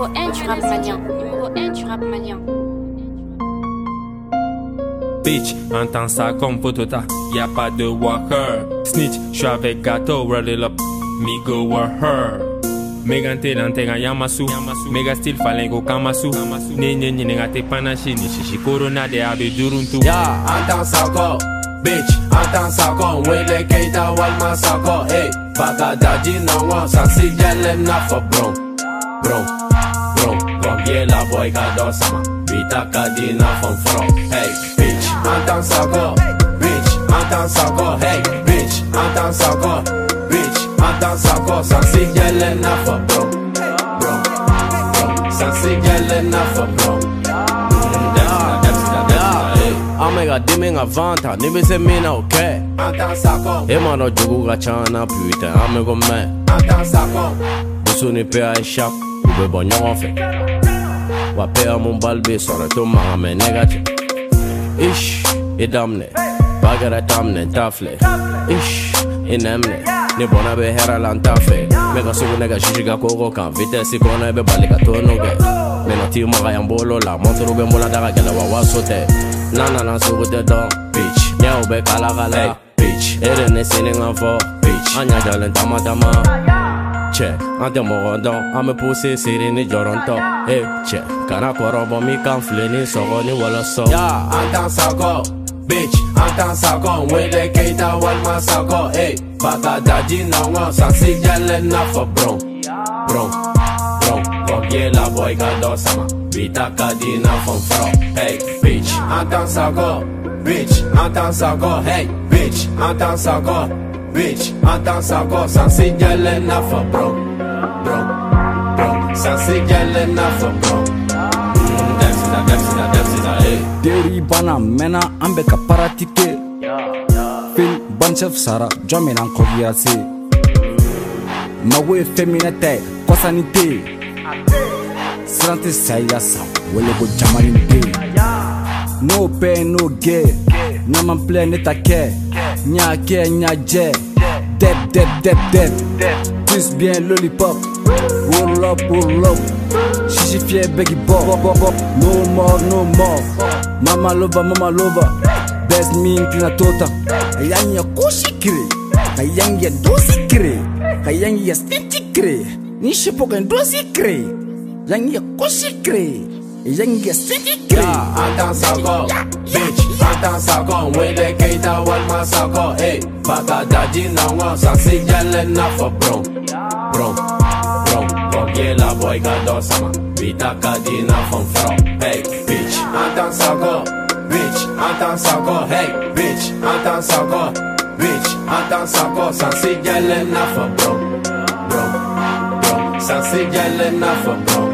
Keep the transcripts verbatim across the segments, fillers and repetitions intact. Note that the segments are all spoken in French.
Numéro un du rap malien. Numéro un du rap malien. Bitch, entends ça comme potota, y'a pas de walker. Snitch, j'suis avec gâteau, roll it up, me go with her. Megante lantega yamasu, mega style falengo kamasu. Ni ni ni ngate panashi ni shishi corona de abe duruntu. Ya, entends ça encore, bitch, entends ça encore. Wele keita walma ça encore, hey. Bagadaji na wa, sa si gele na for bro, bro, bro. Combien la boy gado sama, vita kadina from fro, hey. Bitch, entends ça encore, bitch, entends ça encore, hey. Bitch, entends ça encore, bitch, entends ça encore. Sa si gele na for bro, bro, bro. Sa si gele na for bro. Omega dimming a vanta, nibi se mina okay. Entends ça encore, e mano jogu ga chana putain, amigo man. Entends ça encore, busu ni pe a shop, ube bon ɲɔgɔn fɛ. Wa pe a mun balbe sɔrɔ to maga mɛ negative. Ish, i daminɛ, ba kɛra daminɛ n t'a filɛ. Ish, i nɛminɛ, ni bɔnna bɛ hɛrɛ la n t'a fɛ. Mɛ ka sugu ne ka sisi ka kogo kan, vitesse kɔnɔ i bɛ bali ka to n'o kɛ. Mɛnɔ t'i maga yan bolo la, montre bɛ n bolo da ka gɛlɛ wa waso tɛ. Na na na sugu tɛ dɔn, bitch, ɲɛw bɛ kala kala, bitch. E de ne sini ŋa fɔ, bitch, an ɲajalen tama tama. Cɛ, an tɛ mɔgɔ dɔn, an bɛ pousse siri ni jɔrɔntɔ. Eh, cɛ, kana kɔrɔbɔ mi kan filɛ ni sɔgɔ ni wɔlɔsɔ. Ya, entends ça encore, bitch, entends ça encore. Wele keita walma ça encore, eh. Bagadaji na wa, sa si gɛlɛ na fɔ bro, bro, bro. Combien la boy gado sama, vita kadina from fro, hey. Bitch, entends ça encore, bitch, entends ça encore, hey. Bitch, entends ça encore, bitch, entends ça encore. Sa si gɛlɛ na fɔ bro, bro, bro. Sa si gɛlɛ na fɔ bro. Deri bana mena an bɛ ka paratike. Fil banchef sara jɔn mina kɔbiya se. Mago ye fɛn minɛ tɛ kɔsani tɛ. Siran tɛ saya sa wele ko jamani tɛ. No pain no gain, nama play ne ta kɛ. Nya kɛ nya jɛ. Dead dead dead dead. Twist bien lollipop. Roll up roll up. Shishi fier beggy bop bop bop. No more no more. Mama lover mama lover. Best me inclina tota. Kayang ya kushi kire. Kayang ya dosi kire. Kayang ya stinty kire. Ni shipokan dosi kire. Yang ya kushi kire. Yang ya stinty kire. Entends ça encore, bitch, entends ça encore. Wele keita walma ça encore, hey. Bagadaji na wa, sa si gɛlɛ na fɔ bro, bro, bro. Combien la boy gado sama, vita kadina from fro, hey. Bitch, entends ça encore, bitch, entends ça encore, hey. Bitch, entends ça encore, bitch, entends ça encore. Sa si gɛlɛ na fɔ bro, bro, bro. Sa si gɛlɛ na fɔ bro.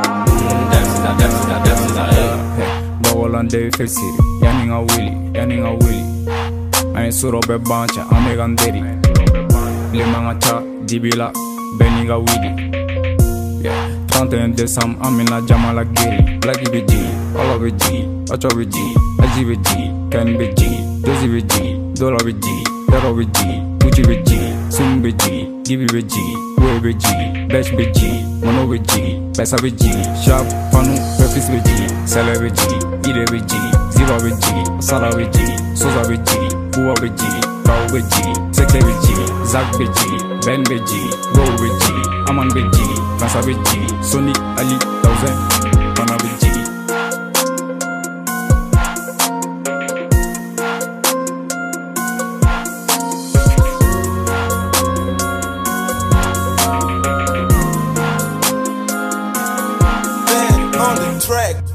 Bawolande fesiri, yani nga wili, yani nga wili. An soro bɛ bancha, an bɛ kan deri. Lema nga cha, dibila, bɛni nga wili. trente et un décembre, an bɛna jama la geri. Blacki bɛ jigi, ɔlɔ bɛ jigi, ɔcɔ bɛ jigi, aji bɛ jigi, kɛni bɛ jigi, dozi bɛ jigi, dola bɛ jigi, yɔrɔ bɛ jigi, gucci bɛ jigi, sumu bɛ jigi, gibi bɛ jigi, woe bɛ jigi, bɛsh bɛ jigi, mono bɛ jigi, pɛsa bɛ jigi, sharp, fanu, refis bɛ jigi, sɛlɛ bɛ jigi, ide bɛ jigi, ziba bɛ jigi, sala bɛ jigi, sosa bɛ jigi, buwa bɛ jigi, kaw bɛ jigi, sekle bɛ jigi, zak bɛ jigi, ben bɛ jigi, row bɛ jigi, aman bɛ jigi, kansa bɛ jigi, sonic, ali, thousand, fana bɛ jigi. On the track.